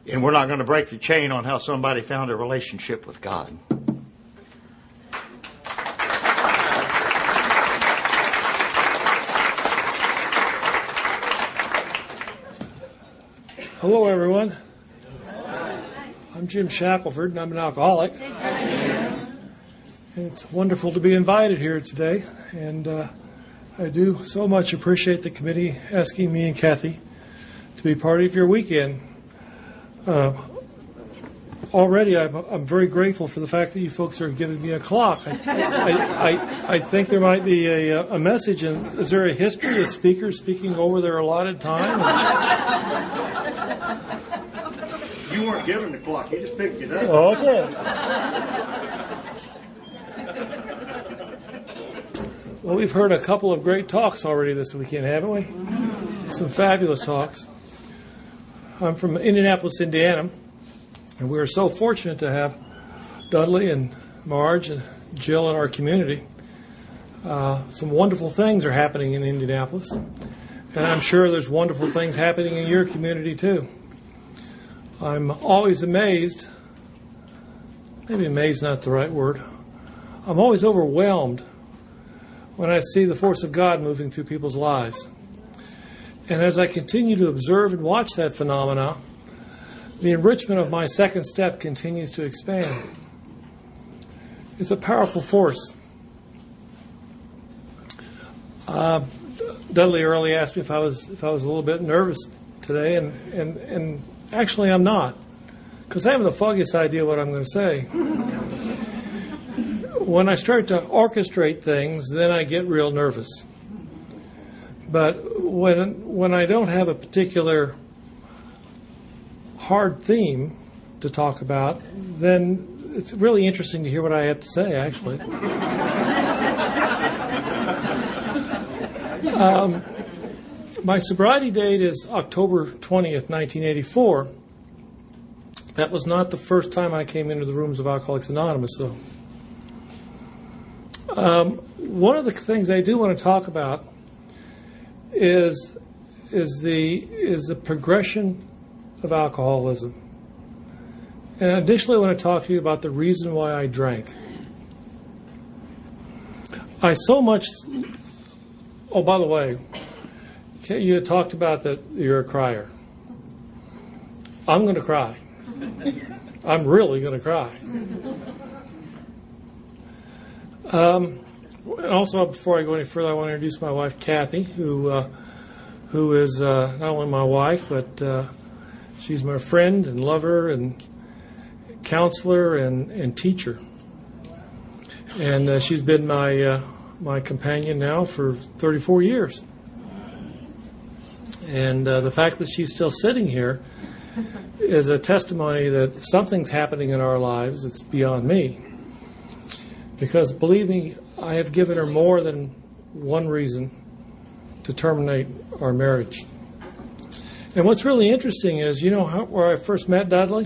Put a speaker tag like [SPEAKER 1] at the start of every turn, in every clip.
[SPEAKER 1] And we're not going to break the chain on how somebody found a relationship with God.
[SPEAKER 2] Hello, everyone. I'm Jim Shackelford, and I'm an alcoholic. And it's wonderful to be invited here today. And I do so much appreciate the committee asking me and Kathy to be part of your weekend. Already, I'm very grateful for the fact that you folks are giving me a clock. I think there might be a message. And is there a history of speakers speaking over their allotted time?
[SPEAKER 1] You weren't given the clock. You just picked it up.
[SPEAKER 2] Okay. Well, we've heard a couple of great talks already this weekend, haven't we? Some fabulous talks. I'm from Indianapolis, Indiana, and we are so fortunate to have Dudley and Marge and Jill in our community. Some wonderful things are happening in Indianapolis, and I'm sure there's wonderful things happening in your community too. I'm always amazed, maybe amazed not the right word, I'm always overwhelmed when I see the force of God moving through people's lives. And as I continue to observe and watch that phenomena, the enrichment of my second step continues to expand. It's a powerful force. Dudley early asked me if I was a little bit nervous today, and actually I'm not, because I haven't the foggiest idea what I'm going to say. When I start to orchestrate things, then I get real nervous. But when I don't have a particular hard theme to talk about, then it's really interesting to hear what I have to say, actually. My sobriety date is October 20th, 1984. That was not the first time I came into the rooms of Alcoholics Anonymous, though. One of the things I do want to talk about is the progression of alcoholism. And additionally, I want to talk to you about the reason why I drank. Oh, by the way, you had talked about that you're a crier. I'm going to cry. I'm really going to cry. And also, before I go any further, I want to introduce my wife, Kathy, who is not only my wife, but she's my friend and lover and counselor and teacher. And she's been my companion now for 34 years. And the fact that she's still sitting here is a testimony that something's happening in our lives that's beyond me. Because, believe me, I have given her more than one reason to terminate our marriage. And what's really interesting is, you know where I first met Dudley?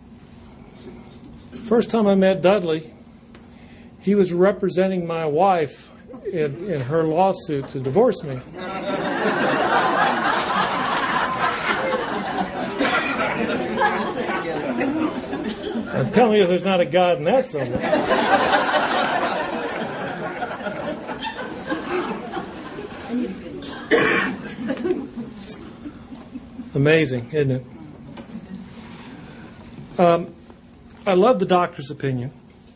[SPEAKER 2] First time I met Dudley, he was representing my wife in her lawsuit to divorce me. Tell me if there's not a God in that somewhere. Amazing, isn't it? I love the doctor's opinion.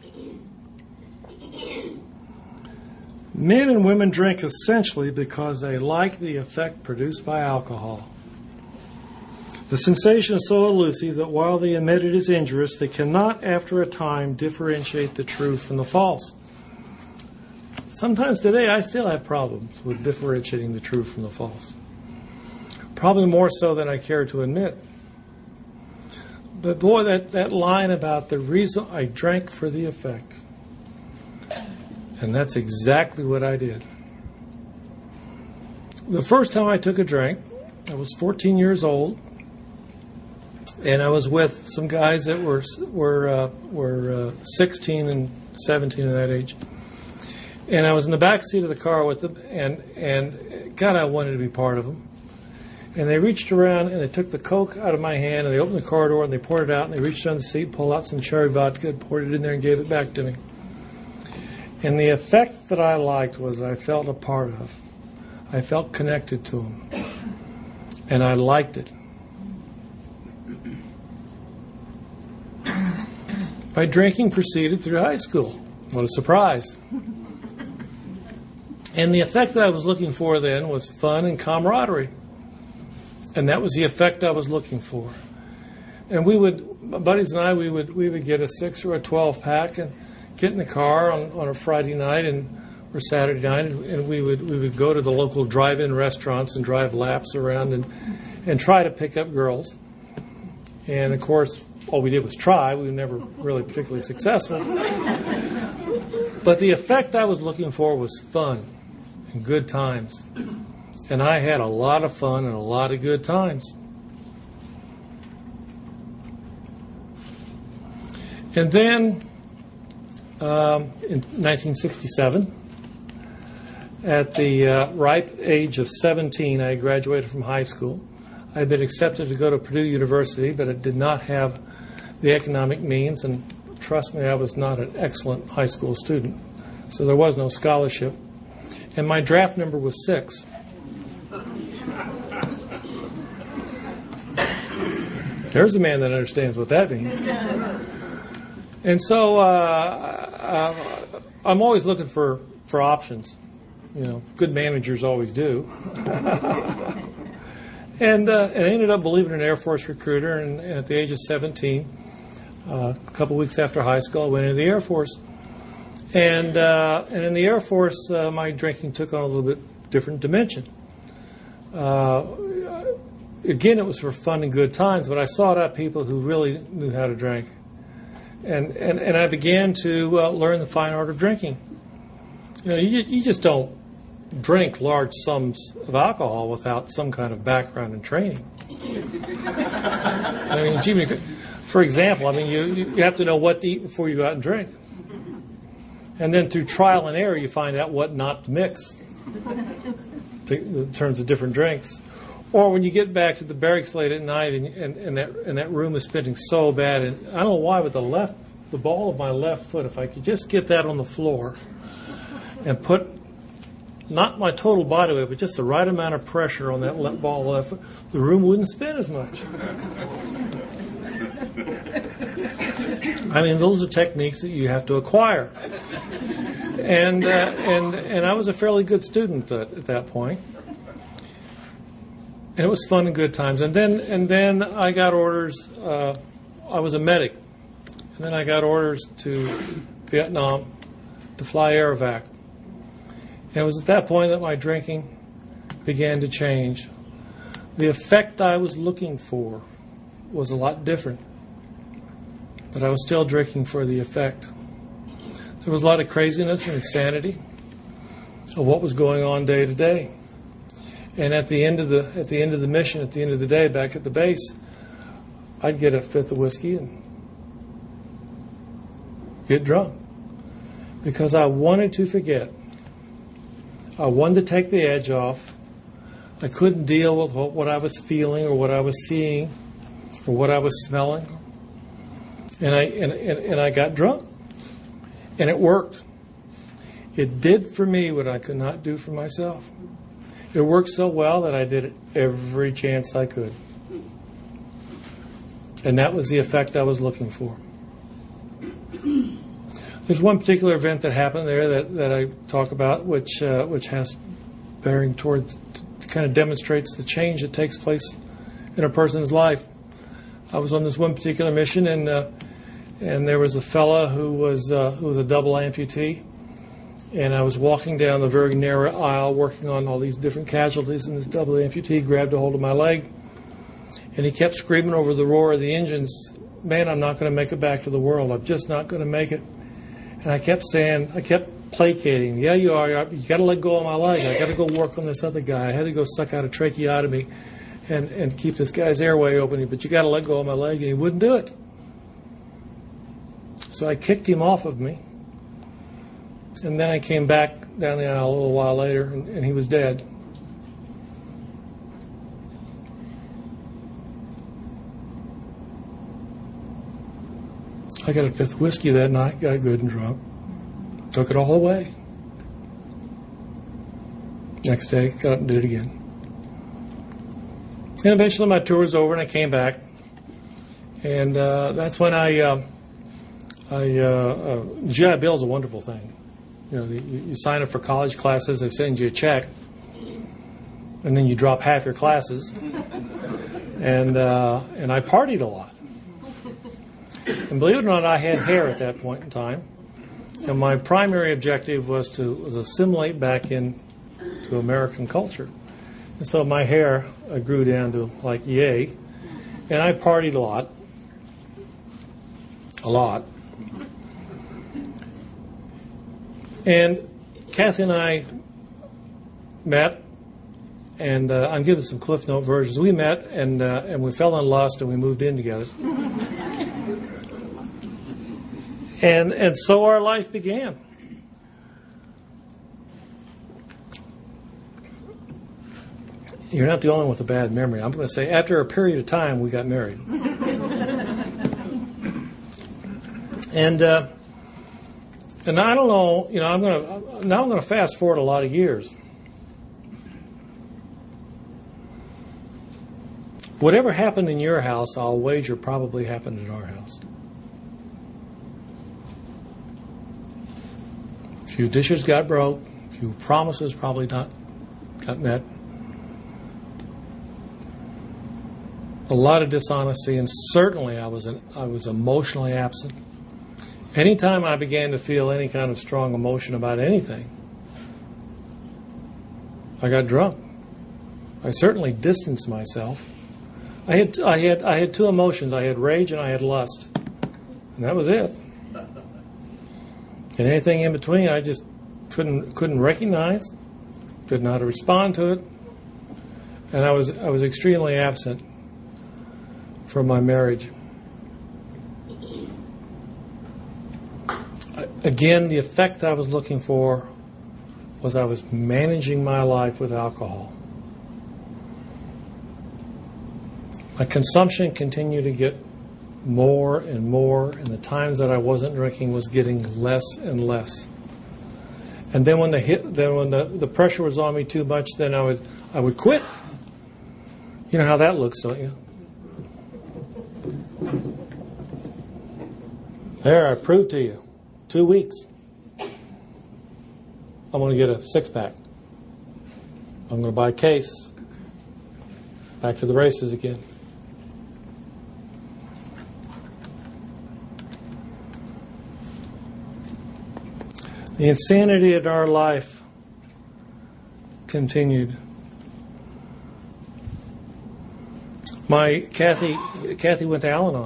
[SPEAKER 2] Men and women drink essentially because they like the effect produced by alcohol. The sensation is so elusive that while they admit it is injurious, they cannot, after a time, differentiate the true from the false. Sometimes today I still have problems with differentiating the true from the false. Probably more so than I care to admit. But boy, that line about the reason I drank for the effect. And that's exactly what I did. The first time I took a drink, I was 14 years old. And I was with some guys that were 16 and 17 at that age. And I was in the back seat of the car with them, and God, I wanted to be part of them. And they reached around and they took the Coke out of my hand and they opened the car door and they poured it out and they reached under the seat, pulled out some cherry vodka, poured it in there and gave it back to me. And the effect that I liked was I felt a part of. I felt connected to them. And I liked it. My drinking proceeded through high school. What a surprise. And the effect that I was looking for then was fun and camaraderie. And that was the effect I was looking for. And my buddies and I, we would get a 6 or a 12 pack and get in the car on a Friday night or Saturday night, and we would go to the local drive-in restaurants and drive laps around and try to pick up girls. And of course, all we did was try. We were never really particularly successful. But the effect I was looking for was fun and good times. And I had a lot of fun and a lot of good times. And then in 1967, at the ripe age of 17, I graduated from high school. I had been accepted to go to Purdue University, but I did not have the economic means, and trust me, I was not an excellent high school student. So there was no scholarship. And my draft number was 6. There's a man that understands what that means. And so I'm always looking for options. You know, good managers always do. And I ended up believing in an Air Force recruiter, and at the age of 17, a couple weeks after high school, I went into the Air Force. And in the Air Force, my drinking took on a little bit different dimension. Again, it was for fun and good times, but I sought out people who really knew how to drink. And I began to learn the fine art of drinking. You know, you just don't drink large sums of alcohol without some kind of background and training. I mean, Jimmy, for example, I mean, you have to know what to eat before you go out and drink. And then through trial and error, you find out what not to mix in terms of different drinks. Or when you get back to the barracks late at night and that room is spinning so bad, and I don't know why, but the ball of my left foot, if I could just get that on the floor and put not my total body weight, but just the right amount of pressure on that ball of left foot, the room wouldn't spin as much. I mean, those are techniques that you have to acquire. And I was a fairly good student at that point. And it was fun and good times. And then I got orders. I was a medic. And then I got orders to Vietnam to fly Aerovac. And it was at that point that my drinking began to change. The effect I was looking for was a lot different. But I was still drinking for the effect. There was a lot of craziness and insanity of what was going on day to day. And at the end of the mission, at the end of the day, back at the base, I'd get a fifth of whiskey and get drunk because I wanted to forget. I wanted to take the edge off. I couldn't deal with what I was feeling or what I was seeing or what I was smelling, and I got drunk, and it worked. It did for me what I could not do for myself. It worked so well that I did it every chance I could. And that was the effect I was looking for. There's one particular event that happened there that I talk about, which has bearing towards, kind of demonstrates the change that takes place in a person's life. I was on this one particular mission, and there was a fella who was a double amputee. And I was walking down the very narrow aisle working on all these different casualties, and this double amputee grabbed a hold of my leg. And he kept screaming over the roar of the engines, "Man, I'm not going to make it back to the world. I'm just not going to make it." And I kept placating, "Yeah, you are. You got to let go of my leg. I got to go work on this other guy. I had to go suck out a tracheotomy and keep this guy's airway open. But you got to let go of my leg." And he wouldn't do it. So I kicked him off of me. And then I came back down the aisle a little while later, and he was dead. I got a fifth whiskey that night, got good and drunk, took it all away. Next day, got up and did it again. And eventually my tour was over and I came back. And that's when GI Bill is a wonderful thing. You know, you sign up for college classes, they send you a check, and then you drop half your classes. And I partied a lot. And believe it or not, I had hair at that point in time. And my primary objective was to assimilate back into American culture. And so my hair grew down to like yay. And I partied a lot. A lot. And Kathy and I met, and I'm giving some Cliff Note versions. We met, and we fell in lust, and we moved in together. And so our life began. You're not the only one with a bad memory. I'm going to say after a period of time, we got married. And I don't know, you know, I'm going to fast forward a lot of years. Whatever happened in your house, I'll wager probably happened in our house. A few dishes got broke, a few promises probably not got met. A lot of dishonesty, and certainly I was emotionally absent. Anytime I began to feel any kind of strong emotion about anything, I got drunk. I certainly distanced myself. I had two emotions. I had rage and I had lust, and that was it. And anything in between, I just couldn't recognize, did not respond to it, and I was extremely absent from my marriage. Again, the effect I was looking for was I was managing my life with alcohol. My consumption continued to get more and more, and the times that I wasn't drinking was getting less and less. And then when the pressure was on me too much, then I would quit. You know how that looks, don't you? There, I proved to you. 2 weeks. I'm going to get a 6-pack. I'm going to buy a case. Back to the races again. The insanity of our life continued. Kathy went to Al-Anon.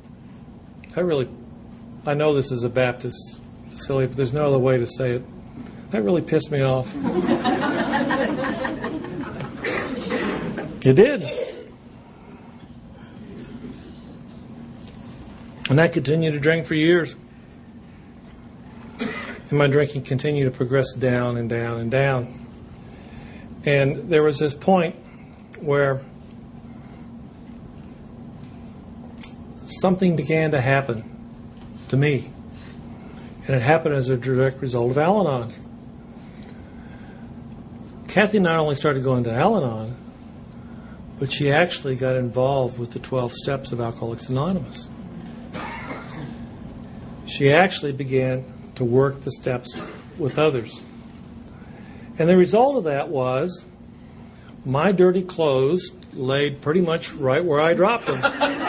[SPEAKER 2] I know this is a Baptist facility, but there's no other way to say it. That really pissed me off. It did. And I continued to drink for years. And my drinking continued to progress down and down and down. And there was this point where something began to happen to me. And it happened as a direct result of Al-Anon. Kathy not only started going to Al-Anon, but she actually got involved with the 12 steps of Alcoholics Anonymous. She actually began to work the steps with others. And the result of that was my dirty clothes laid pretty much right where I dropped them.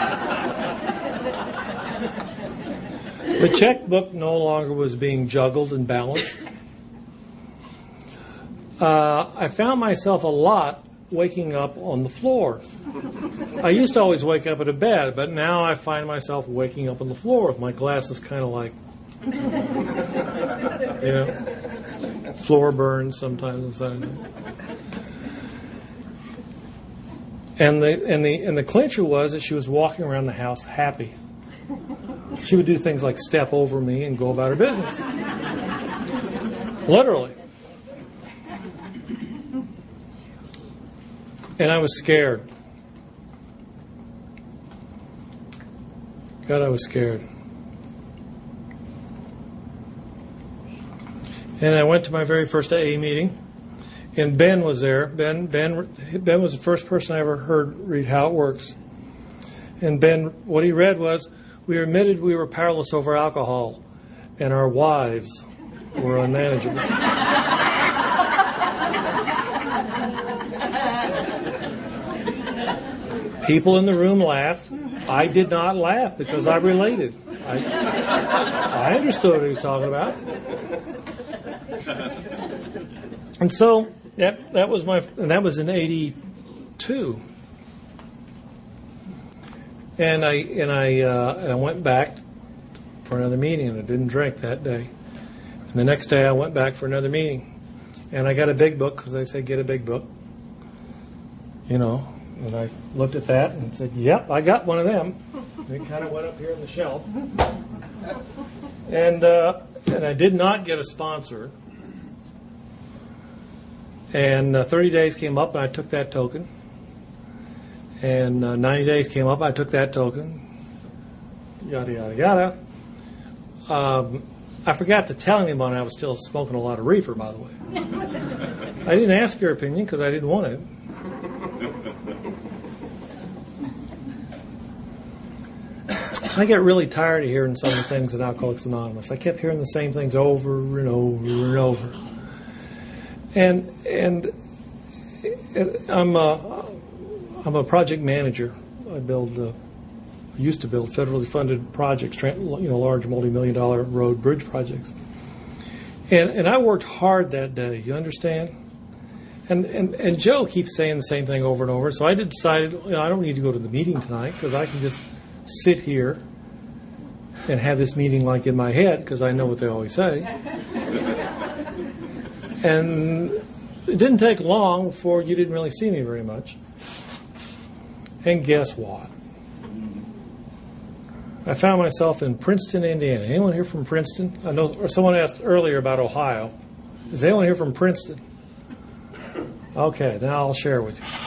[SPEAKER 2] The checkbook no longer was being juggled and balanced. I found myself a lot waking up on the floor. I used to always wake up at a bed, but now I find myself waking up on the floor with my glasses kind of like, floor burns sometimes inside. And the clincher was that she was walking around the house happy. She would do things like step over me and go about her business. Literally. And I was scared. God, I was scared. And I went to my very first AA meeting, and Ben was there. Ben was the first person I ever heard read How It Works. And Ben, what he read was, we admitted we were powerless over alcohol, and our wives were unmanageable. People in the room laughed. I did not laugh because I related. I understood what he was talking about. And so that was in '82. And I went back for another meeting, and I didn't drink that day. And the next day I went back for another meeting, and I got a big book because they say get a big book, And I looked at that and said, "Yep, I got one of them." And it kind of went up here on the shelf, and I did not get a sponsor. And 30 days came up, and I took that token. And 90 days came up, I took that token. Yada, yada, yada. I forgot to tell anyone I was still smoking a lot of reefer, by the way. I didn't ask your opinion because I didn't want it. I get really tired of hearing some of the things in Alcoholics Anonymous. I kept hearing the same things over and over and over. And I'm a project manager. I used to build federally funded projects, large multi-million-dollar road bridge projects. And I worked hard that day. You understand? And Joe keeps saying the same thing over and over. So I decided, I don't need to go to the meeting tonight because I can just sit here and have this meeting like in my head because I know what they always say. And it didn't take long before you didn't really see me very much. And guess what? I found myself in Princeton, Indiana. Anyone here from Princeton? I know, or someone asked earlier about Ohio. Is anyone here from Princeton? Okay, now I'll share with you.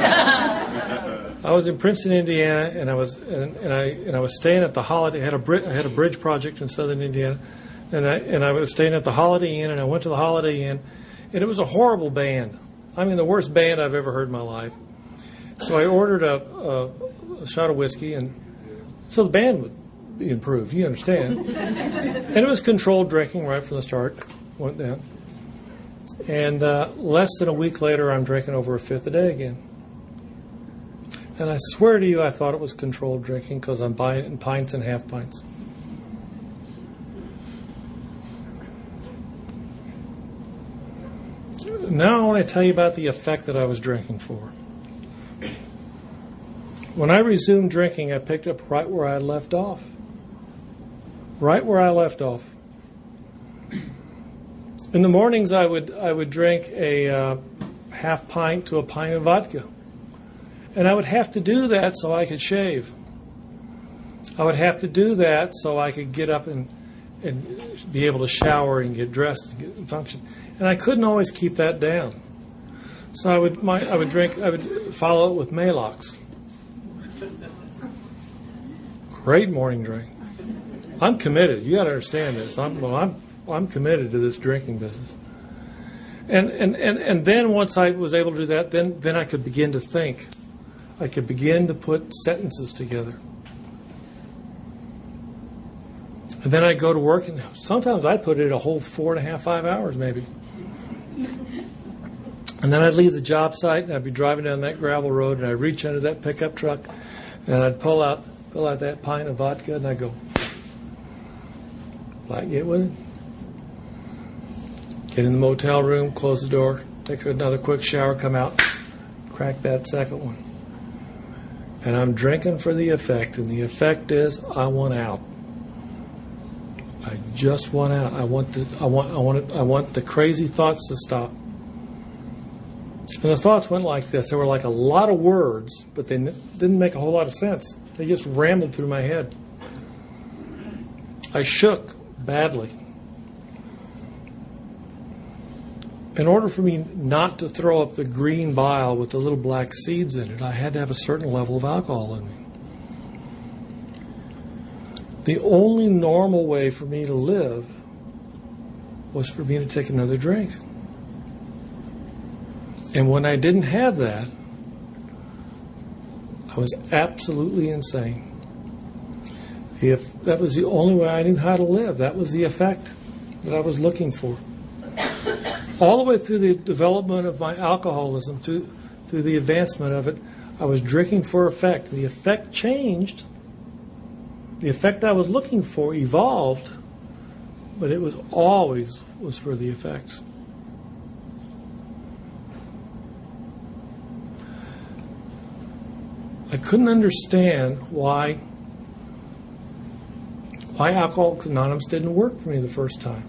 [SPEAKER 2] I was in Princeton, Indiana, and I was staying at the Holiday. I had a bridge project in southern Indiana, and I was staying at the Holiday Inn, and I went to the Holiday Inn, and it was a horrible band. I mean, the worst band I've ever heard in my life. So I ordered a shot of whiskey, and so the band would be improved. You understand? And it was controlled drinking right from the start. Went down. And less than a week later, I'm drinking over a fifth a day again. And I swear to you, I thought it was controlled drinking because I'm buying it in pints and half pints. Now I want to tell you about the effect that I was drinking for. When I resumed drinking, I picked up right where I left off. Right where I left off. In the mornings, I would drink a half pint to a pint of vodka. And I would have to do that so I could shave. I would have to do that so I could get up and be able to shower and get dressed and function. And I couldn't always keep that down. So I would follow it with Maalox. Great morning drink. I'm committed. You got to understand this. I'm committed to this drinking business. And then once I was able to do that, then I could begin to think. I could begin to put sentences together. And then I'd go to work, and sometimes I'd put it a whole 4.5, 5 hours maybe. And then I'd leave the job site, and I'd be driving down that gravel road, and I'd reach under that pickup truck, and I'd pull out that pint of vodka, and I'd go, get with it. Get in the motel room, close the door, take another quick shower, come out, crack that second one. And I'm drinking for the effect, and the effect is I want out. I just want out. I want the crazy thoughts to stop. And the thoughts went like this. There were like a lot of words, but they didn't make a whole lot of sense. They just rambled through my head. I shook badly. In order for me not to throw up the green bile with the little black seeds in it, I had to have a certain level of alcohol in me. The only normal way for me to live was for me to take another drink. And when I didn't have that, I was absolutely insane. That was the only way I knew how to live. That was the effect that I was looking for. All the way through the development of my alcoholism, through the advancement of it, I was drinking for effect. The effect changed. The effect I was looking for evolved, but it was always for the effect. I couldn't understand why Alcoholics Anonymous didn't work for me the first time.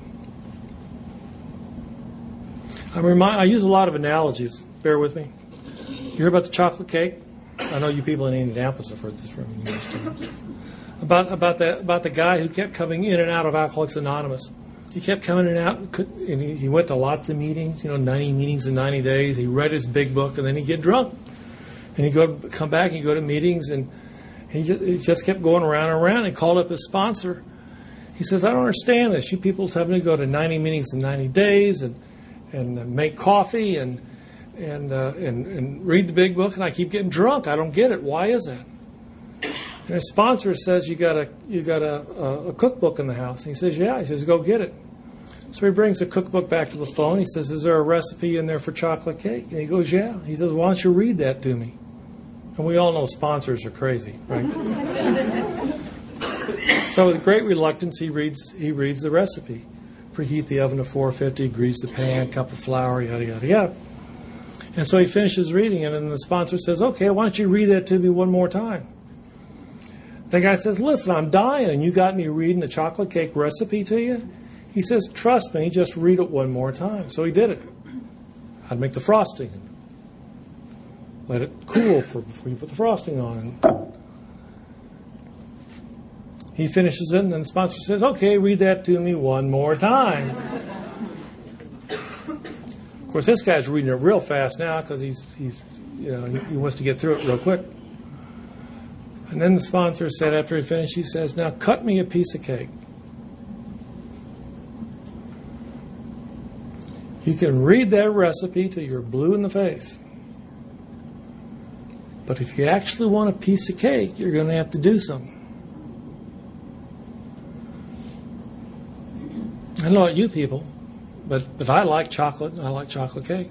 [SPEAKER 2] I use a lot of analogies. Bear with me. You hear about the chocolate cake? I know you people in Indianapolis have heard this from me numerous times. About the guy who kept coming in and out of Alcoholics Anonymous. He kept coming in and out, and he went to lots of meetings, 90 meetings in 90 days. He read his big book, and then he'd get drunk. And he'd come back and he'd go to meetings, and he just kept going around and around. He called up his sponsor. He says, I don't understand this. You people tell me to go to 90 meetings in 90 days and make coffee and read the big book, and I keep getting drunk. I don't get it. Why is that? And his sponsor says, you got a cookbook in the house. And he says, yeah. He says, go get it. So he brings the cookbook back to the phone. He says, is there a recipe in there for chocolate cake? And he goes, yeah. He says, why don't you read that to me? And we all know sponsors are crazy, right? So with great reluctance, he reads the recipe. Preheat the oven to 450, grease the pan, cup of flour, yada, yada, yada. And so he finishes reading it, and the sponsor says, okay, why don't you read that to me one more time? The guy says, listen, I'm dying, and you got me reading the chocolate cake recipe to you? He says, trust me, just read it one more time. So he did it. I'd make the frosting. Let it cool before you put the frosting on. And he finishes it, and then the sponsor says, okay, read that to me one more time. Of course, this guy's reading it real fast now because he wants to get through it real quick. And then the sponsor said, after he finished, he says, now cut me a piece of cake. You can read that recipe till you're blue in the face. But if you actually want a piece of cake, you're going to have to do something. I don't know about you people, but I like chocolate, and I like chocolate cake.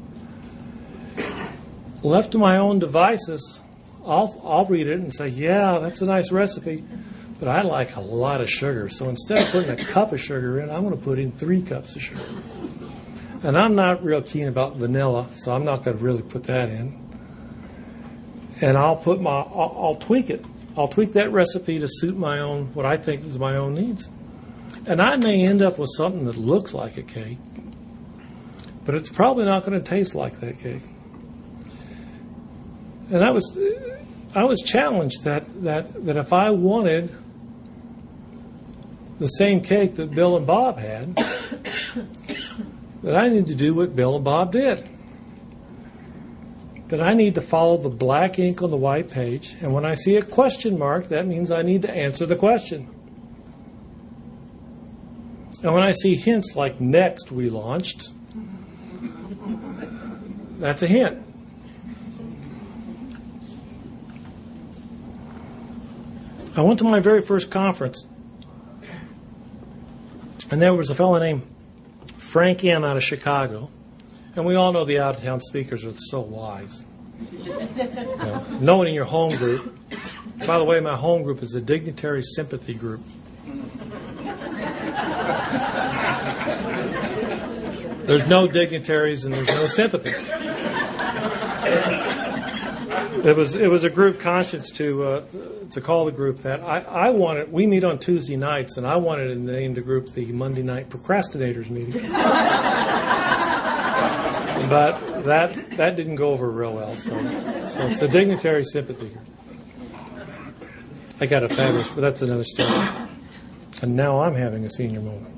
[SPEAKER 2] Left to my own devices, I'll read it and say, yeah, that's a nice recipe, but I like a lot of sugar. So instead of putting a cup of sugar in, I'm going to put in 3 cups of sugar. And I'm not real keen about vanilla, so I'm not going to really put that in. And I'll tweak it. I'll tweak that recipe to suit my own, what I think is my own needs. And I may end up with something that looks like a cake, but it's probably not going to taste like that cake. And I was challenged that if I wanted the same cake that Bill and Bob had, that I need to do what Bill and Bob did. That I need to follow the black ink on the white page, and when I see a question mark, that means I need to answer the question. And when I see hints like next we launched, that's a hint. I went to my very first conference, and there was a fellow named Frank M. out of Chicago. And we all know the out-of-town speakers are so wise. No one in your home group. By the way, my home group is a dignitary sympathy group. There's no dignitaries and there's no sympathy. It was a group conscience to call the group that. I wanted. We meet on Tuesday nights, and I wanted to name the group the Monday Night Procrastinators Meeting. But that didn't go over real well. So it's a dignitary sympathy group. I got a fabulous, but that's another story. And now I'm having a senior moment.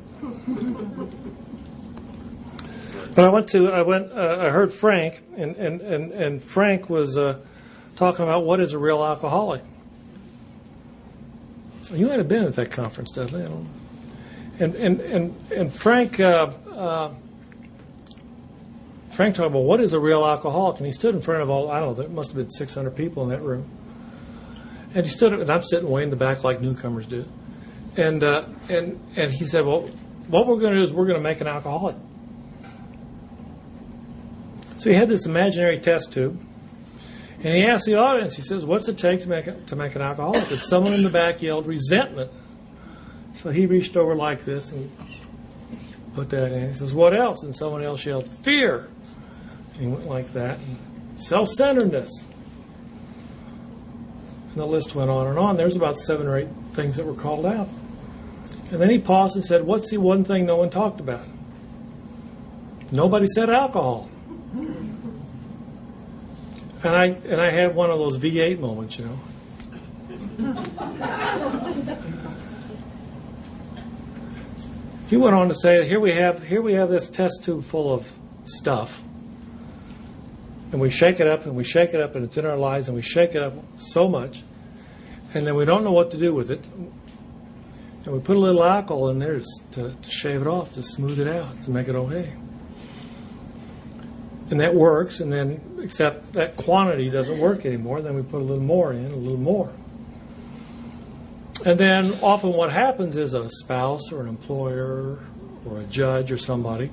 [SPEAKER 2] But I heard Frank, and Frank was talking about what is a real alcoholic. You might have been at that conference, Dudley. I don't know. And Frank Frank talked about what is a real alcoholic, and he stood in front of all, I don't know, there must have been 600 people in that room. And he stood, and I'm sitting way in the back like newcomers do. And he said, well, what we're going to do is we're going to make an alcoholic. So he had this imaginary test tube, and he asked the audience, he says, what's it take to make an alcoholic? And someone in the back yelled, resentment. So he reached over like this and put that in. He says, what else? And someone else yelled, fear. And he went like that. And self-centeredness. And the list went on and on. There's about 7 or 8 things that were called out. And then he paused and said, what's the one thing no one talked about? Nobody said alcohol. And I had one of those V8 moments, you know. He went on to say, here we have this test tube full of stuff, and we shake it up and we shake it up, and it's in our lives, and we shake it up so much, and then we don't know what to do with it, and we put a little alcohol in there to shave it off, to smooth it out, to make it okay. And that works, and then, except that quantity doesn't work anymore, then we put a little more in, a little more. And then often what happens is a spouse or an employer or a judge or somebody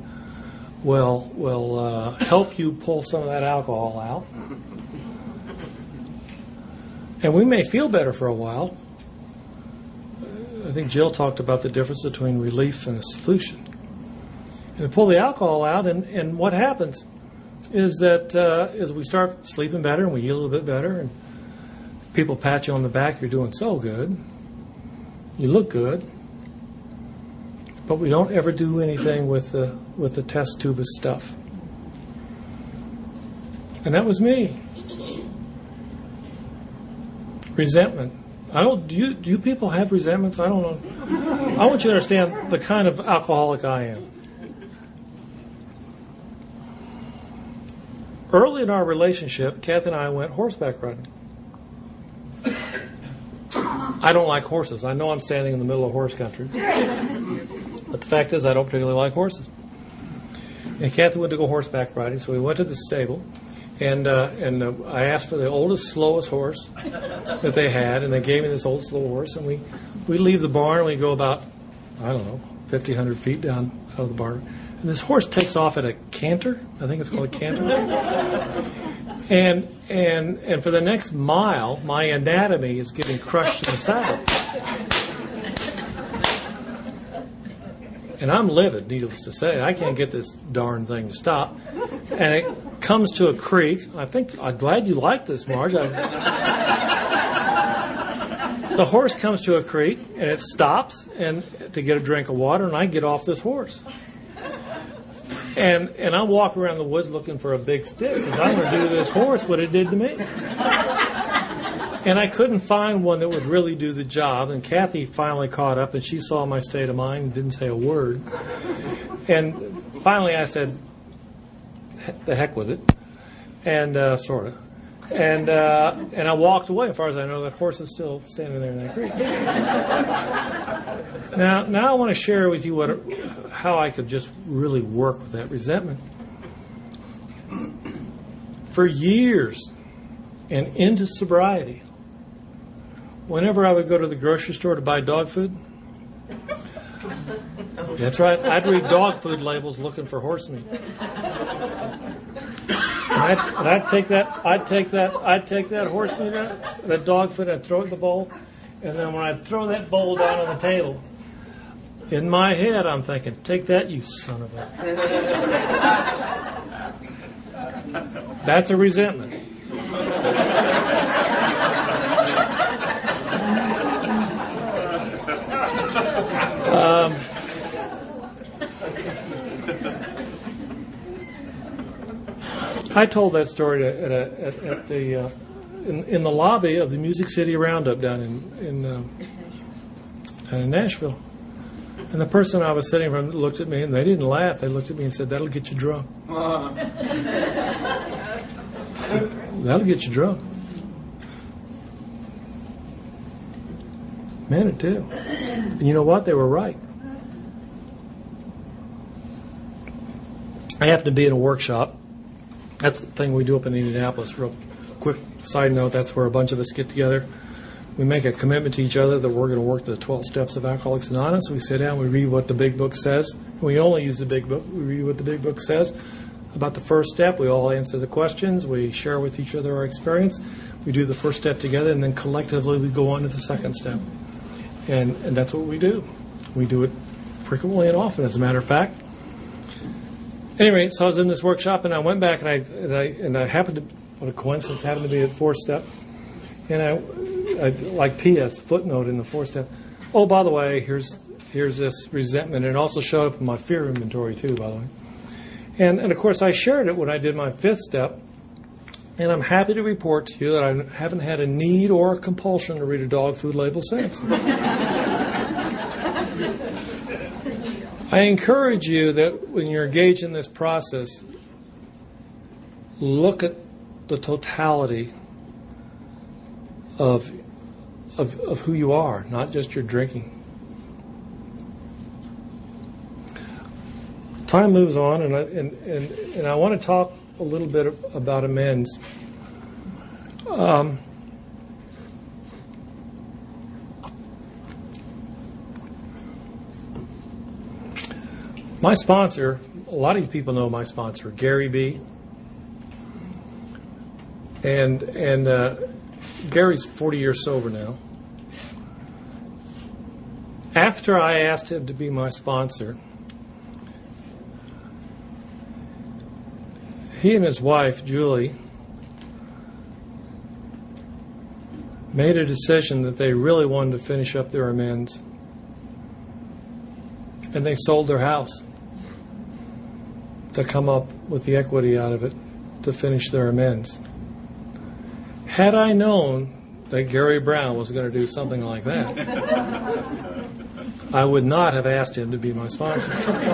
[SPEAKER 2] will help you pull some of that alcohol out. And we may feel better for a while. I think Jill talked about the difference between relief and a solution. And we pull the alcohol out, and what happens is that as we start sleeping better and we eat a little bit better, and people pat you on the back, you're doing so good, you look good, but we don't ever do anything with the test tube of stuff. And that was me. Resentment. Do you people have resentments? I don't know. I want you to understand the kind of alcoholic I am. Early in our relationship, Kathy and I went horseback riding. I don't like horses. I know I'm standing in the middle of horse country. But the fact is I don't particularly like horses. And Kathy went to go horseback riding, so we went to the stable. And I asked for the oldest, slowest horse that they had, and they gave me this old, slow horse. And we leave the barn, and we go about, 50, 100 feet down out of the barn. And this horse takes off at a canter. I think it's called a canter. And for the next mile, my anatomy is getting crushed in the saddle. And I'm livid, needless to say. I can't get this darn thing to stop. And it comes to a creek. I'm glad you like this, Marge. The horse comes to a creek, and it stops to get a drink of water, and I get off this horse. And I walk around the woods looking for a big stick because I'm going to do to this horse what it did to me. And I couldn't find one that would really do the job. And Kathy finally caught up, and she saw my state of mind and didn't say a word. And finally I said, the heck with it. And sort of. And I walked away. As far as I know, that horse is still standing there in that creek. Now I want to share with you how I could just really work with that resentment. For years and into sobriety, whenever I would go to the grocery store to buy dog food, that's right, I'd read dog food labels looking for horse meat. And I'd take that horse meat, that dog food, and I'd throw it in the bowl. And then when I'd throw that bowl down on the table, in my head I'm thinking, take that, you son of a... That's a resentment. I told that story in the lobby of the Music City Roundup down in Nashville. And the person I was sitting from looked at me, and they didn't laugh. They looked at me and said, "That'll get you drunk." That'll get you drunk. Meant it too. And you know what? They were right. I happen to be in a workshop. That's the thing we do up in Indianapolis. Real quick side note, that's where a bunch of us get together. We make a commitment to each other that we're going to work the 12 steps of Alcoholics Anonymous. We sit down, we read what the big book says. We only use the big book. We read what the big book says. About the first step, we all answer the questions. We share with each other our experience. We do the first step together, and then collectively we go on to the second step. And that's what we do. We do it frequently and often, as a matter of fact. Anyway, so I was in this workshop, and I went back, and I happened to, what a coincidence, happened to be at fourth step. And I like P.S., footnote in the fourth step. Oh, by the way, here's this resentment. It also showed up in my fear inventory, too, by the way. And of course, I shared it when I did my fifth step. And I'm happy to report to you that I haven't had a need or a compulsion to read a dog food label since. I encourage you that when you're engaged in this process, look at the totality of who you are, not just your drinking. Time moves on, and I want to talk a little bit about amends. My sponsor, a lot of you people know my sponsor, Gary B. And Gary's 40 years sober now. After I asked him to be my sponsor, he and his wife, Julie, made a decision that they really wanted to finish up their amends. And they sold their house to come up with the equity out of it to finish their amends. Had I known that Gary Brown was going to do something like that, I would not have asked him to be my sponsor.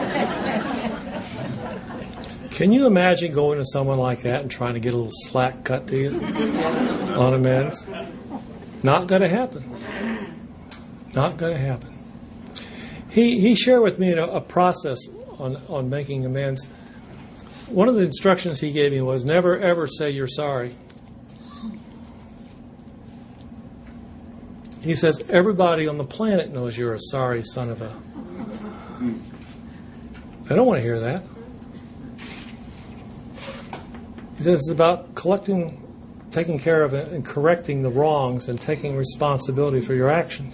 [SPEAKER 2] Can you imagine going to someone like that and trying to get a little slack cut to you on amends? Not going to happen. Not going to happen. He shared with me a process on making amends. One of the instructions he gave me was never ever say you're sorry. He says everybody on the planet knows you're a sorry son of a... I don't want to hear that. He says it's about taking care of it and correcting the wrongs and taking responsibility for your actions.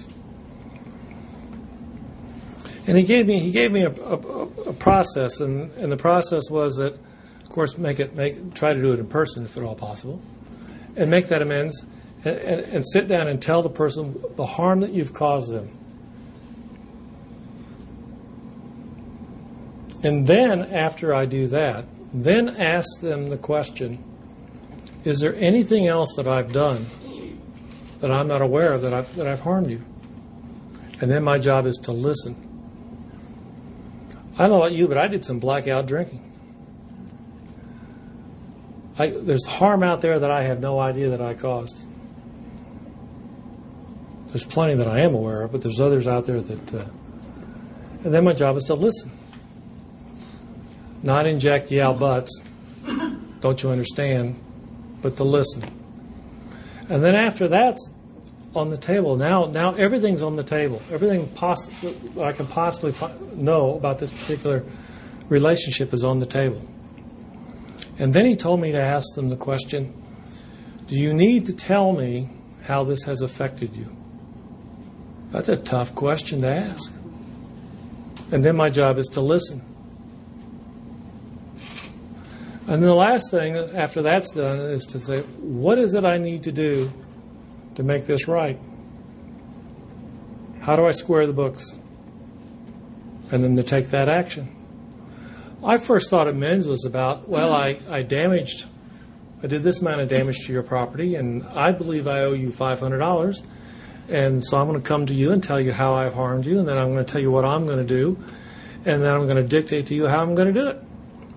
[SPEAKER 2] And he gave me a process, and the process was that, of course, try to do it in person if at all possible, and make that amends, and sit down and tell the person the harm that you've caused them. And then, after I do that, then ask them the question, is there anything else that I've done that I'm not aware of that I've harmed you? And then my job is to listen. I don't know about you, but I did some blackout drinking. There's harm out there that I have no idea that I caused. There's plenty that I am aware of, but there's others out there that... and then my job is to listen. Not inject yeah buts, don't you understand, but to listen. And then after that's on the table, now everything's on the table. Everything I can possibly know about this particular relationship is on the table. And then he told me to ask them the question, do you need to tell me how this has affected you? That's a tough question to ask. And then my job is to listen. And then the last thing after that's done is to say, what is it I need to do to make this right? How do I square the books? And then to take that action. I first thought amends was about, well, I did this amount of damage to your property, and I believe I owe you $500, and so I'm going to come to you and tell you how I've harmed you, and then I'm going to tell you what I'm going to do, and then I'm going to dictate to you how I'm going to do it.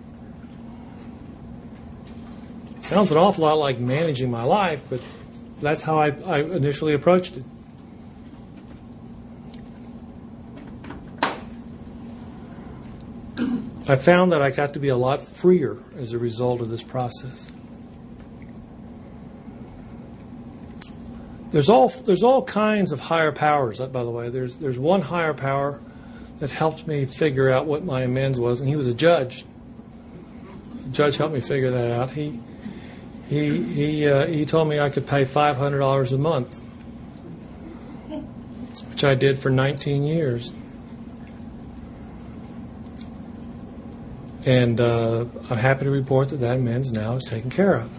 [SPEAKER 2] Sounds an awful lot like managing my life, but that's how I initially approached it. I found that I got to be a lot freer as a result of this process. There's all kinds of higher powers, by the way. There's one higher power that helped me figure out what my amends was, and he was a judge. The judge helped me figure that out. He told me I could pay $500 a month, which I did for 19 years. And I'm happy to report that amends now is taken care of.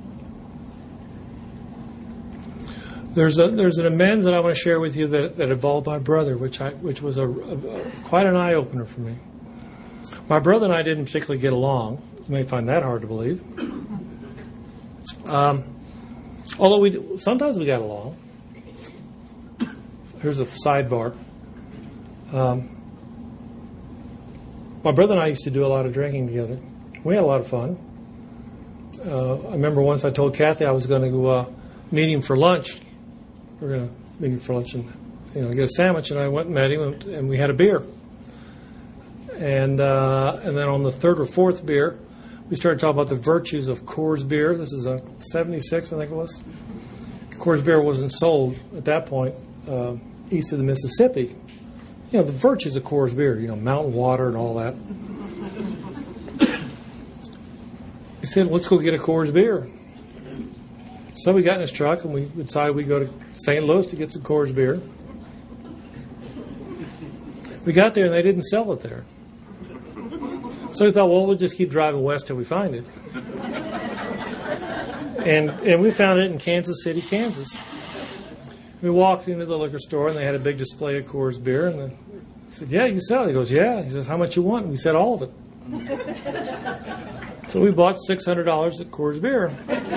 [SPEAKER 2] There's an amends that I want to share with you that involved my brother, which was quite an eye opener for me. My brother and I didn't particularly get along. You may find that hard to believe. Although sometimes we got along. Here's a sidebar. My brother and I used to do a lot of drinking together. We had a lot of fun. I remember once I told Kathy I was going to go meet him for lunch. We were going to meet him for lunch and get a sandwich, and I went and met him, and we had a beer. And then on the third or fourth beer, we started talking about the virtues of Coors beer. This is a 76, I think it was. Coors beer wasn't sold at that point east of the Mississippi. The virtues of Coors beer, mountain water and all that. He said, let's go get a Coors beer. So we got in his truck and we decided we'd go to St. Louis to get some Coors beer. We got there and they didn't sell it there. So we thought, well, we'll just keep driving west till we find it. And we found it in Kansas City, Kansas. We walked into the liquor store and they had a big display of Coors beer. And I said, yeah, you sell it. He goes, yeah. He says, how much you want? And we said, all of it. So we bought $600 at Coors beer.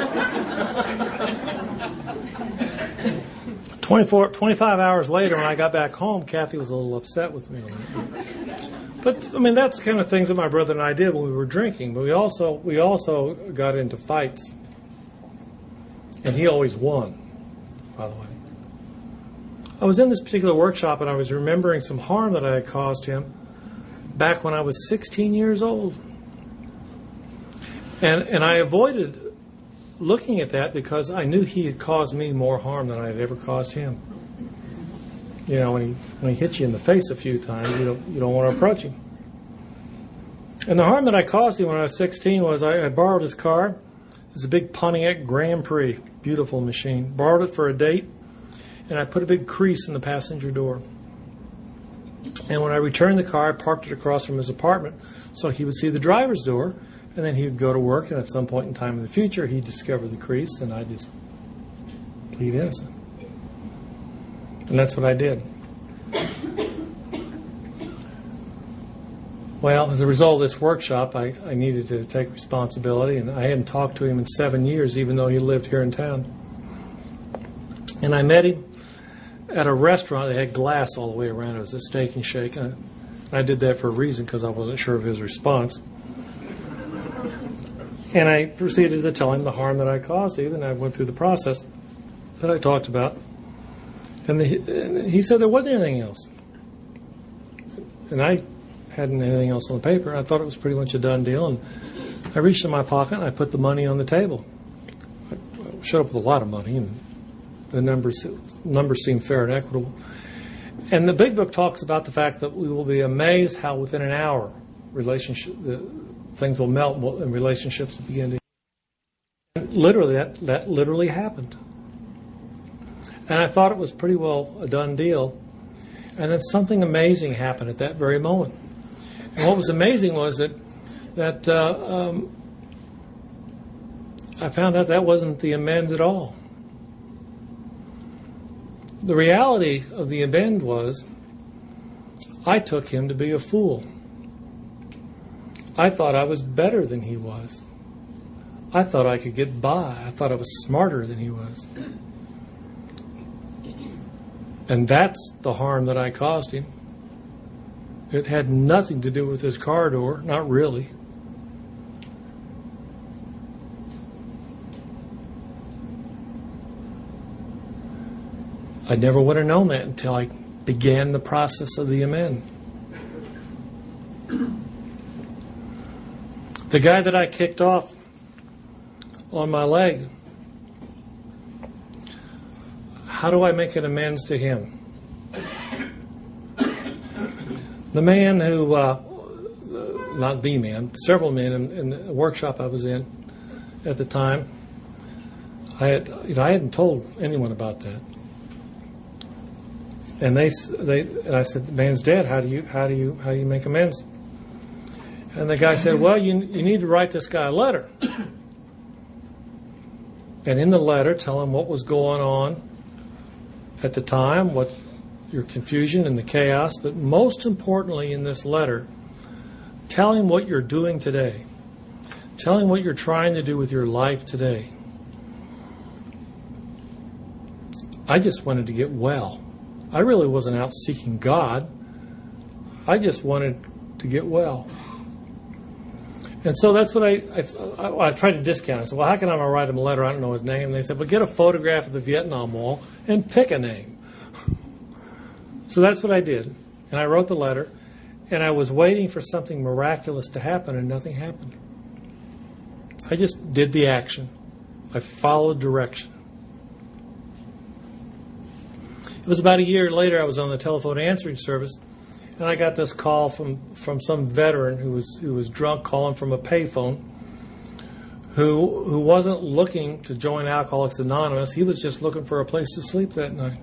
[SPEAKER 2] 25 hours later, when I got back home, Kathy was a little upset with me. But that's the kind of things that my brother and I did when we were drinking. But we also got into fights, and he always won. By the way, I was in this particular workshop, and I was remembering some harm that I had caused him back when I was 16 years old, and I avoided looking at that because I knew he had caused me more harm than I had ever caused him. When he hits you in the face a few times, you don't want to approach him. And the harm that I caused him when I was 16 was I borrowed his car. It was a big Pontiac Grand Prix, beautiful machine. Borrowed it for a date, and I put a big crease in the passenger door. And when I returned the car, I parked it across from his apartment so he would see the driver's door. And then he would go to work, and at some point in time in the future, he'd discover the crease, and I'd just plead innocent. And that's what I did. Well, as a result of this workshop, I needed to take responsibility, and I hadn't talked to him in 7 years, even though he lived here in town. And I met him at a restaurant that had glass all the way around. It was a Steak and Shake. And I did that for a reason, because I wasn't sure of his response. And I proceeded to tell him the harm that I caused him, and I went through the process that I talked about. And he said there wasn't anything else. And I hadn't anything else on the paper. I thought it was pretty much a done deal. And I reached in my pocket, and I put the money on the table. I showed up with a lot of money, and the numbers seemed fair and equitable. And the Big Book talks about the fact that we will be amazed how within an hour things will melt and relationships will begin to. Literally, that literally happened. And I thought it was pretty well a done deal. And then something amazing happened at that very moment. And what was amazing was that I found out that wasn't the amend at all. The reality of the amend was I took him to be a fool. I thought I was better than he was. I thought I could get by. I thought I was smarter than he was. And that's the harm that I caused him. It had nothing to do with his car door, not really. I never would have known that until I began the process of the amend. The guy that I kicked off on my leg, how do I make an amends to him? The man who, not the man, several men in the workshop I was in at the time, I hadn't told anyone about that. And I said, the man's dead. How do you make amends? And the guy said, well, you need to write this guy a letter. And in the letter, tell him what was going on at the time, what your confusion and the chaos, but most importantly in this letter, tell him what you're doing today. Tell him what you're trying to do with your life today. I just wanted to get well. I really wasn't out seeking God. I just wanted to get well. And so that's what I tried to discount. I said, well, how can I write him a letter? I don't know his name. They said, well, get a photograph of the Vietnam Wall and pick a name. So that's what I did. And I wrote the letter. And I was waiting for something miraculous to happen, and nothing happened. I just did the action. I followed direction. It was about a year later, I was on the telephone answering service, and I got this call from some veteran who was drunk, calling from a payphone, who wasn't looking to join Alcoholics Anonymous. He was just looking for a place to sleep that night.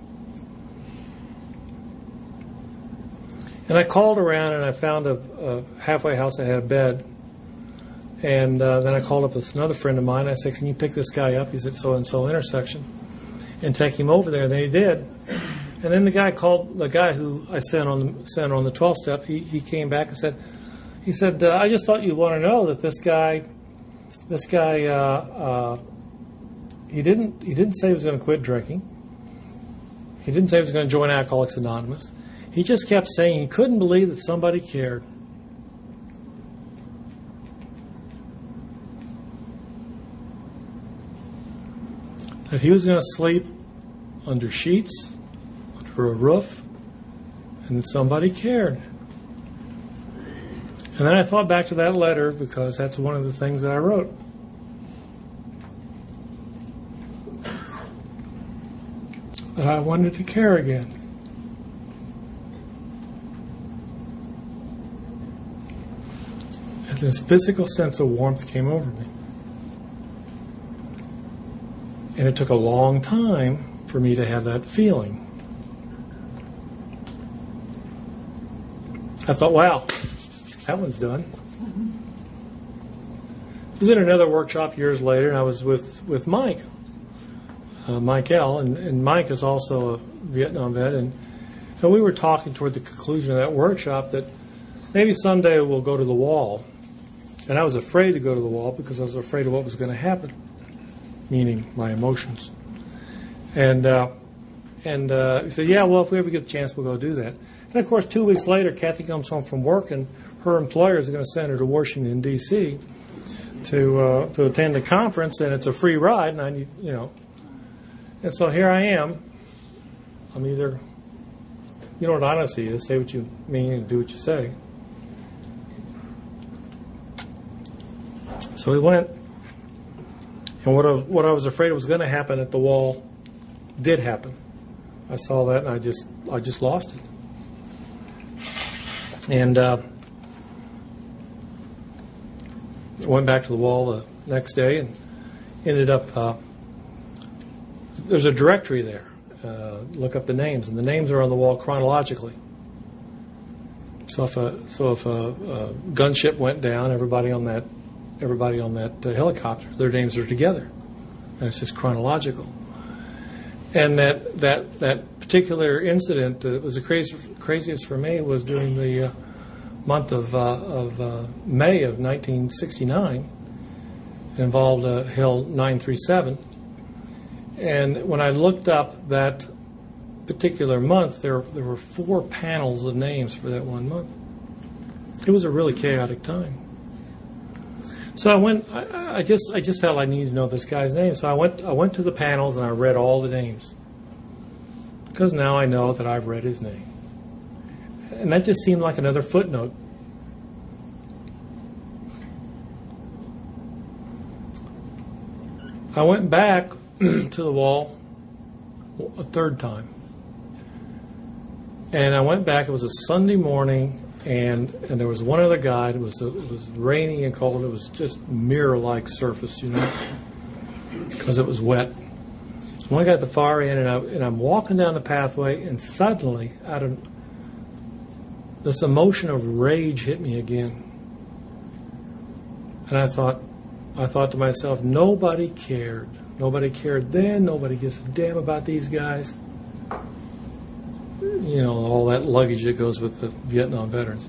[SPEAKER 2] And I called around, and I found a halfway house that had a bed. And then I called up with another friend of mine. I said, can you pick this guy up? He's at so-and-so intersection. And take him over there. And then he did. And then the guy called, the guy who I sent on the 12-step, he came back and said, I just thought you'd want to know that this guy, he didn't say he was going to quit drinking. He didn't say he was going to join Alcoholics Anonymous. He just kept saying he couldn't believe that somebody cared. That he was going to sleep under sheets, under a roof, and that somebody cared. And then I thought back to that letter, because that's one of the things that I wrote. That I wanted to care again. And this physical sense of warmth came over me. And it took a long time for me to have that feeling. I thought, wow, that one's done. I was in another workshop years later, and I was with Mike, Mike L., and Mike is also a Vietnam vet, and we were talking toward the conclusion of that workshop that maybe someday we'll go to the wall. And I was afraid to go to the wall because I was afraid of what was going to happen, meaning my emotions. And he said, yeah, well, if we ever get the chance, we'll go do that. And, of course, 2 weeks later, Kathy comes home from work, and her employer is going to send her to Washington, D.C. to attend a conference, and it's a free ride, and I need, And so here I am. I'm either, you know what honesty is, say what you mean and do what you say. So we went, and what I was afraid was going to happen at the wall did happen. I saw that, and I just lost it. And went back to the wall the next day and ended up. There's a directory there. Look up the names, and the names are on the wall chronologically. So if a gunship went down, everybody on that helicopter, their names are together, and it's just chronological. And that particular incident that was the craziest for me was during the month of May of 1969. It involved Hill 937. And when I looked up that particular month, there were 4 panels of names for that one month. It was a really chaotic time. So I went. I just felt I needed to know this guy's name. So I went to the panels and I read all the names, because now I know that I've read his name. And that just seemed like another footnote. I went back to the wall a third time. And I went back. It was a Sunday morning, and there was one other guy. It was rainy and cold. It was just mirror-like surface, because it was wet. So I got at the far end, and I'm walking down the pathway, and suddenly, out of this emotion of rage hit me again. And I thought to myself, nobody cared. Nobody cared then. Nobody gives a damn about these guys. All that luggage that goes with the Vietnam veterans.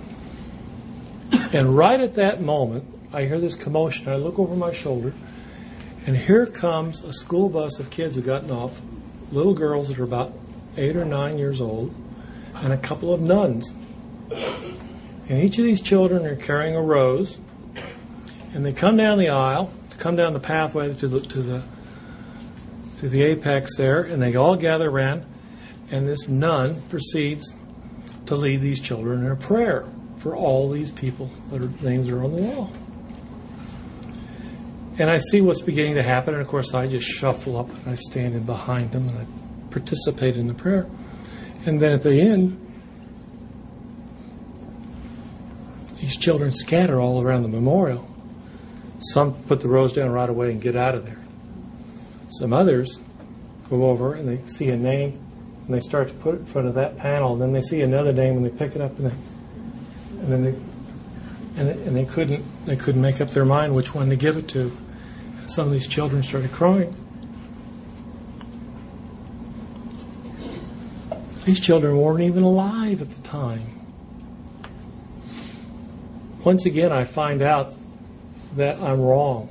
[SPEAKER 2] And right at that moment, I hear this commotion. I look over my shoulder, and here comes a school bus of kids who've gotten off, little girls that are about 8 or 9 years old, and a couple of nuns. And each of these children are carrying a rose, and they come down the aisle, come down the pathway to the apex there, and they all gather around. And this nun proceeds to lead these children in a prayer for all these people that names are on the wall. And I see what's beginning to happen, and of course I just shuffle up and I stand in behind them and I participate in the prayer. And then at the end, these children scatter all around the memorial. Some put the rose down right away and get out of there. Some others go over and they see a name, and they start to put it in front of that panel, and then they see another name and they pick it up, and they couldn't make up their mind which one to give it to. And some of these children started crying. These children weren't even alive at the time. Once again, I find out that I'm wrong.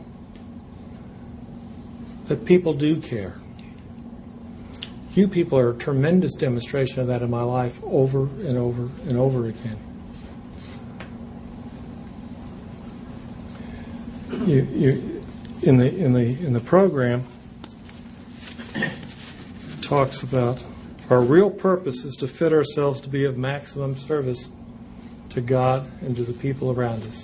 [SPEAKER 2] That people do care. You people are a tremendous demonstration of that in my life over and over and over again. You in the program talks about our real purpose is to fit ourselves to be of maximum service to God and to the people around us.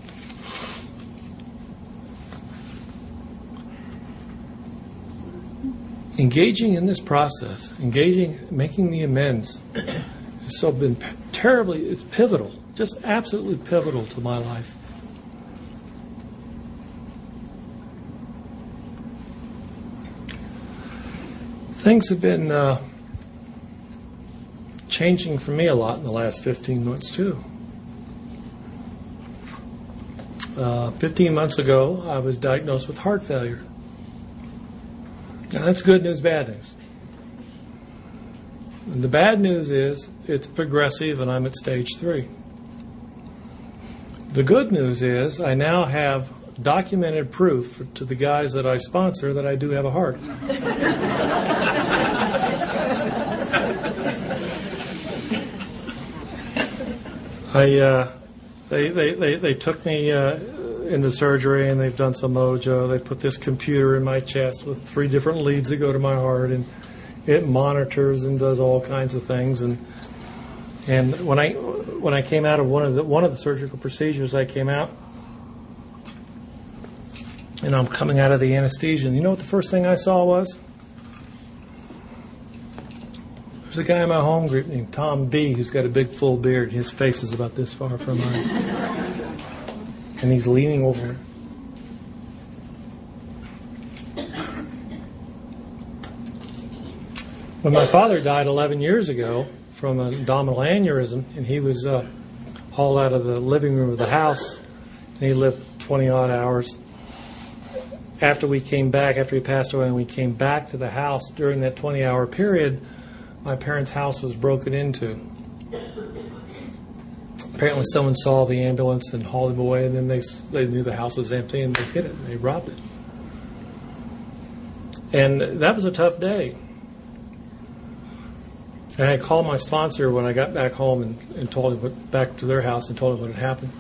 [SPEAKER 2] Engaging in this process, making the amends, has so been it's pivotal, just absolutely pivotal to my life. Things have been changing for me a lot in the last 15 months, too. 15 months ago, I was diagnosed with heart failure. Now, that's good news, bad news. And the bad news is it's progressive and I'm at stage 3. The good news is I now have documented proof to the guys that I sponsor that I do have a heart. They took me into surgery, and they've done some mojo. They put this computer in my chest with 3 different leads that go to my heart, and it monitors and does all kinds of things. And when I came out of one of the surgical procedures, I came out, and I'm coming out of the anesthesia. And you know what the first thing I saw was? There's a guy in my home group named Tom B. who's got a big full beard. His face is about this far from mine. And he's leaning over. When my father died 11 years ago from an abdominal aneurysm, and he was hauled out of the living room of the house, and he lived 20-odd hours. After he passed away, and we came back to the house during that 20-hour period, my parents' house was broken into. Apparently someone saw the ambulance and hauled him away, and then they knew the house was empty, and they hit it, and they robbed it. And that was a tough day. And I called my sponsor when I got back home and told him, back to their house and told him what had happened.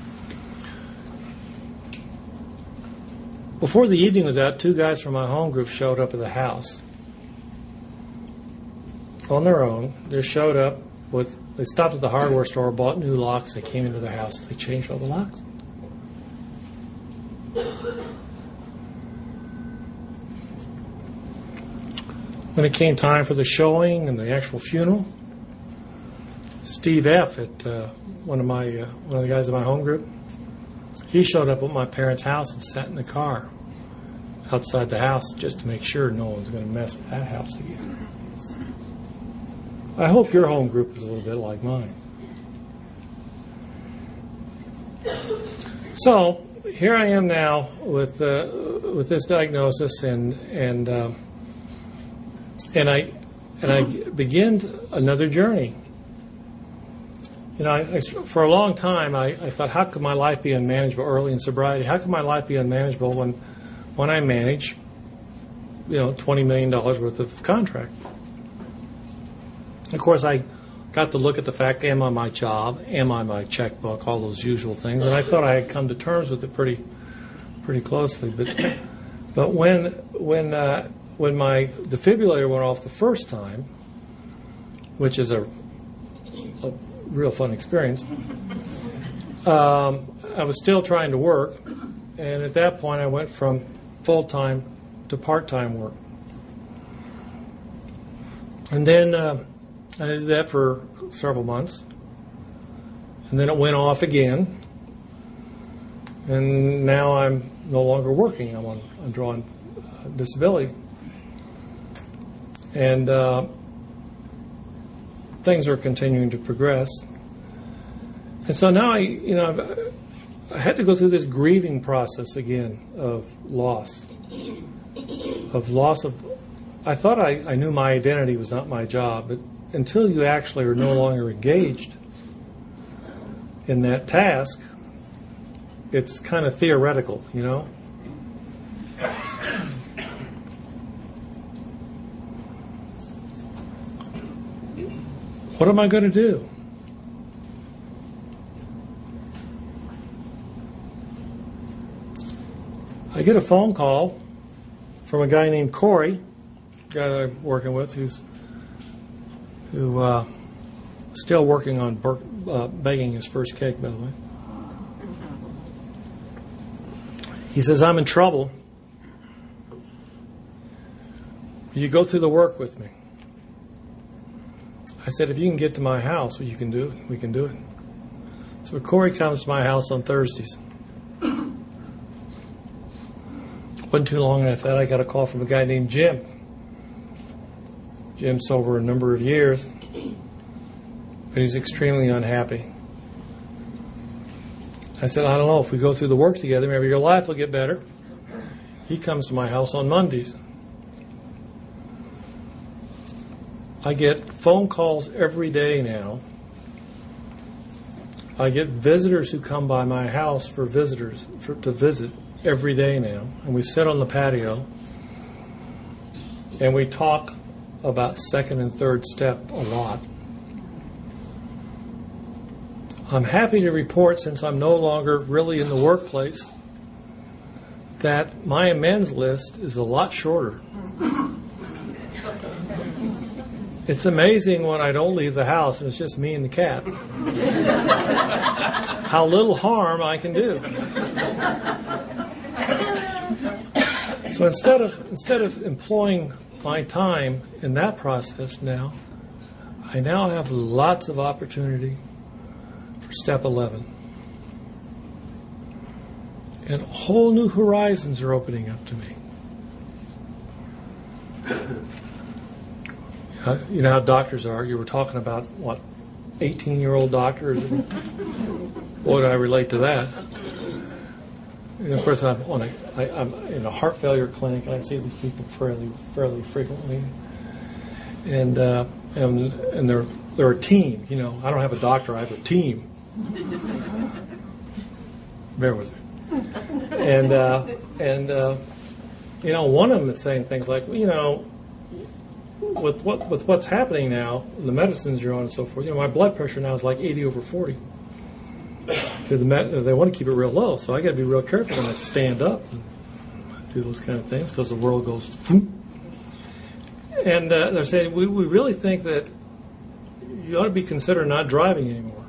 [SPEAKER 2] Before the evening was out, 2 guys from my home group showed up at the house on their own. They showed up they stopped at the hardware store, bought new locks. They came into their house. They changed all the locks. when it came time for the showing and the actual funeral, Steve F. at one of the guys in my home group, he showed up at my parents' house and sat in the car outside the house just to make sure no one's going to mess with that house again. I hope your home group is a little bit like mine. So here I am now with this diagnosis, and I begin another journey. You know, for a long time I thought, how could my life be unmanageable early in sobriety? How could my life be unmanageable when I manage, $20 million worth of contract? Of course, I got to look at the fact, am I my job? Am I my checkbook? All those usual things. And I thought I had come to terms with it pretty closely. But when my defibrillator went off the first time, which is a real fun experience, I was still trying to work. And at that point, I went from full-time to part-time work. And then I did that for several months. And then it went off again. And now I'm no longer working. I'm drawing disability. And things are continuing to progress. And so now I had to go through this grieving process again of loss. I thought I knew my identity was not my job, but until you actually are no longer engaged in that task, it's kind of theoretical, What am I going to do? I get a phone call from a guy named Corey, a guy that I'm working with, who's still working on baking his first cake, by the way. He says, I'm in trouble. Will you go through the work with me? I said, if you can get to my house, well, you can do it. We can do it. So Corey comes to my house on Thursdays. Wasn't too long after that, I got a call from a guy named Jim. Jim's sober a number of years, but he's extremely unhappy. I said, I don't know, if we go through the work together, maybe your life will get better. He comes to my house on Mondays. I get phone calls every day now. I get visitors who come by my house to visit every day now. And we sit on the patio and we talk about second and third step a lot. I'm happy to report, since I'm no longer really in the workplace, that my amends list is a lot shorter. It's amazing when I don't leave the house and it's just me and the cat, how little harm I can do. So instead of employing my time in that process now, I now have lots of opportunity for step 11. And whole new horizons are opening up to me. You know how doctors are. You were talking about, 18-year-old doctors? Boy, do I relate to that. And of course, I'm in a heart failure clinic, and I see these people fairly frequently. And they're a team. I don't have a doctor. I have a team. Bear with me. And one of them is saying things like, with what's happening now, the medicines you're on and so forth, my blood pressure now is like 80/40. They want to keep it real low, so I got to be real careful when I stand up and do those kind of things, because the world goes. And they're saying, we really think that you ought to be considered not driving anymore.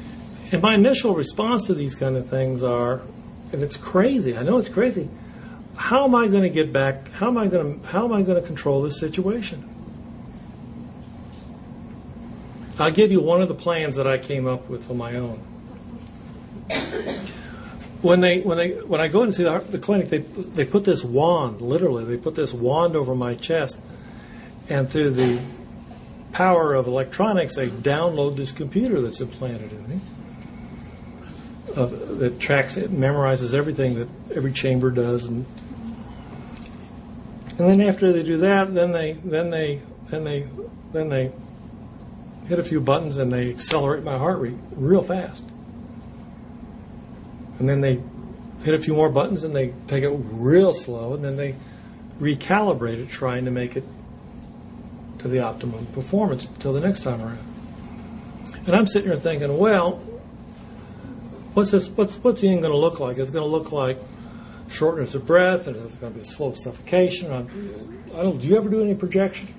[SPEAKER 2] And my initial response to these kind of things are, and it's crazy, I know it's crazy, how am I going to get back? How am I going to control this situation? I'll give you one of the plans that I came up with on my own. When I go and see the clinic, they put this wand, literally, they put this wand over my chest, and through the power of electronics, they download this computer that's implanted in me. That tracks it, memorizes everything that every chamber does, and then after they do that, then they hit a few buttons and they accelerate my heart rate real fast. And then they hit a few more buttons and they take it real slow, and then they recalibrate it, trying to make it to the optimum performance until the next time around. And I'm sitting here thinking, well, what's the end going to look like? It's going to look like shortness of breath, and it's going to be a slow suffocation. Do you ever do any projection?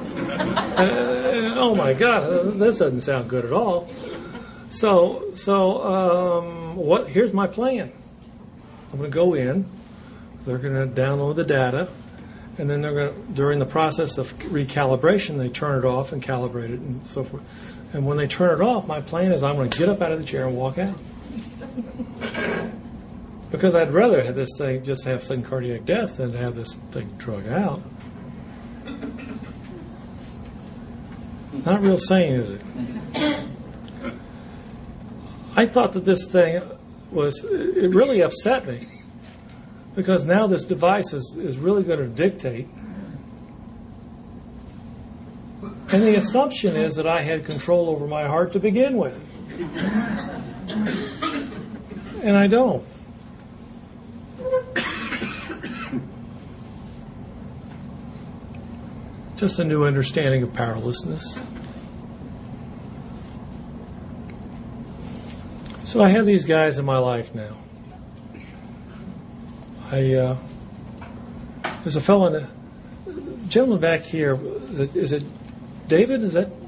[SPEAKER 2] Oh my God, this doesn't sound good at all. So here's my plan. I'm going to go in. They're going to download the data, and then they're going to, during the process of recalibration, they turn it off and calibrate it and so forth. And when they turn it off, my plan is I'm going to get up out of the chair and walk out. Because I'd rather have this thing just have sudden cardiac death than have this thing drug out. Not real sane, is it? I thought that this thing it really upset me, because now this device is really going to dictate. And the assumption is that I had control over my heart to begin with. And I don't. Just a new understanding of powerlessness. So I have these guys in my life now. There's a fellow, gentleman back here. Is it David? Is that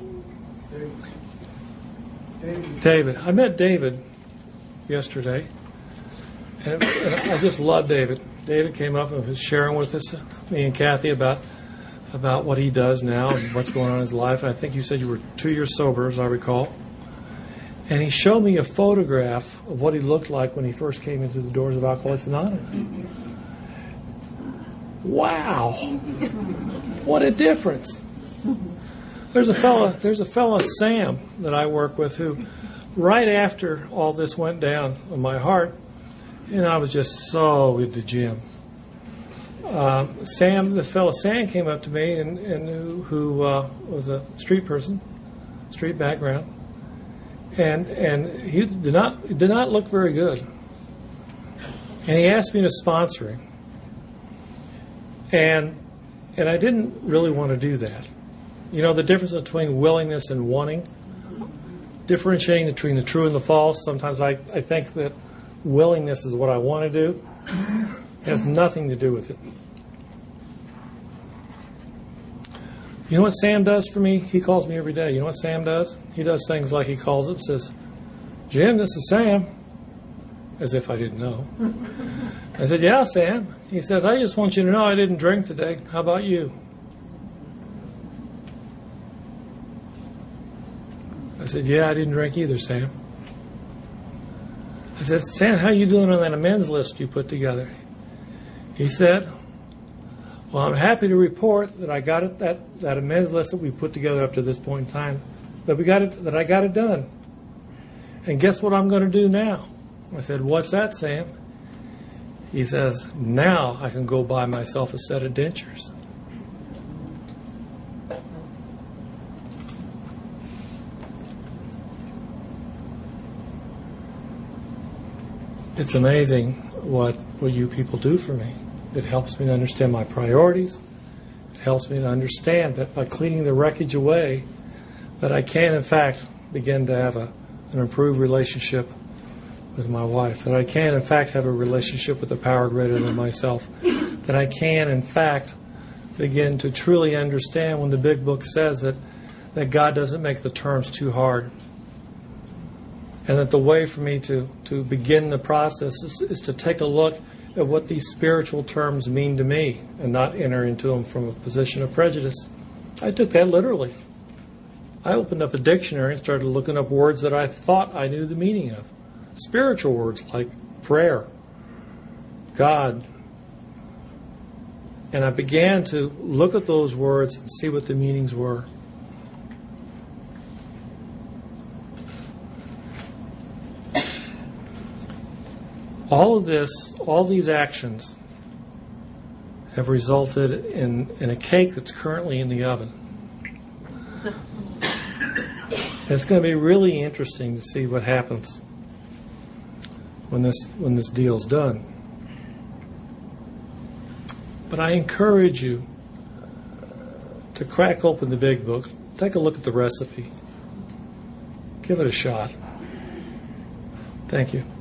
[SPEAKER 2] David? I met David yesterday, and I just love David. David came up and was sharing with us, me and Kathy, about what he does now and what's going on in his life. And I think you said you were 2 years sober, as I recall. And he showed me a photograph of what he looked like when he first came into the doors of Alcoholics Anonymous. Wow, what a difference! There's a fella, Sam, that I work with, who, right after all this went down on my heart, and I was just so at the gym. This fella Sam came up to me and who was a street person, street background, and he did not look very good. And he asked me to sponsor him, and I didn't really want to do that. You know the difference between willingness and wanting, differentiating between the true and the false. Sometimes I think that willingness is what I want to do. It has nothing to do with it. You know what Sam does for me? He calls me every day. You know what Sam does? He does things like he calls up and says, "Jim, this is Sam." As if I didn't know. I said, "Yeah, Sam." He says, "I just want you to know I didn't drink today. How about you?" I said, "Yeah, I didn't drink either, Sam." I said, "Sam, how you doing on that amends list you put together?" He said, "Well, I'm happy to report that I got it, that amends list that we put together up to this point in time, that I got it done. And guess what I'm going to do now?" I said, "What's that, Sam?" He says, "Now I can go buy myself a set of dentures." It's amazing what you people do for me. It helps me to understand my priorities. It helps me to understand that by cleaning the wreckage away, that I can, in fact, begin to have an improved relationship with my wife. That I can, in fact, have a relationship with a power greater than myself. That I can, in fact, begin to truly understand when the Big Book says that God doesn't make the terms too hard. And that the way for me to begin the process is to take a look at what these spiritual terms mean to me and not enter into them from a position of prejudice. I took that literally. I opened up a dictionary and started looking up words that I thought I knew the meaning of. Spiritual words like prayer, God. And I began to look at those words and see what the meanings were. All of this, all these actions have resulted in a cake that's currently in the oven. And it's going to be really interesting to see what happens when this deal's done. But I encourage you to crack open the big book, take a look at the recipe, give it a shot. Thank you.